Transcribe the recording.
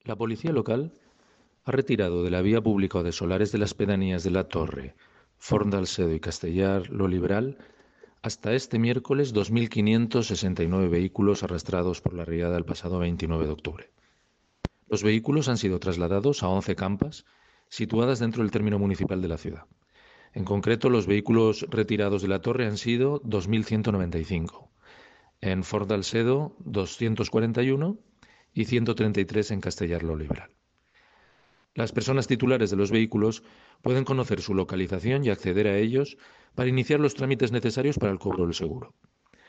La policía local ha retirado de la vía pública o de solares de las pedanías de La Torre, Forn d'Alcedo y Castellar-Lo Liberal hasta este miércoles 2.569 vehículos arrastrados por la riada el pasado 29 de octubre. Los vehículos han sido trasladados a 11 campas situadas dentro del término municipal de la ciudad. En concreto, los vehículos retirados de La Torre han sido 2.195, en Forn d'Alcedo 241 y 133 en Castellar-Lo Liberal. Las personas titulares de los vehículos pueden conocer su localización y acceder a ellos para iniciar los trámites necesarios para el cobro del seguro.